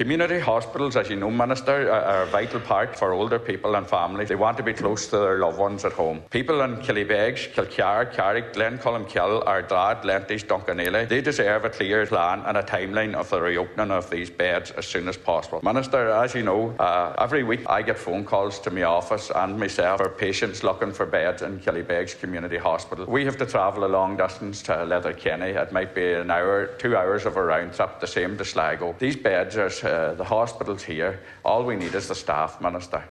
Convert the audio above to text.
Community hospitals, as you know, Minister, are a vital part for older people and families. They want to be close to their loved ones at home. People in Killybegs, Kilcara, Carrick, Glencolmkill, Ardad, Lentish, Duncanelli, they deserve a clear plan and a timeline of the reopening of these beds as soon as possible. Minister, as you know, every week I get phone calls to my office and myself for patients looking for beds in Killybegs Community Hospital. We have to travel a long distance to Letterkenny. It might be an hour, 2 hours of a round trip, the same to Sligo. These beds are the hospitals here. All we need is the staff, Minister.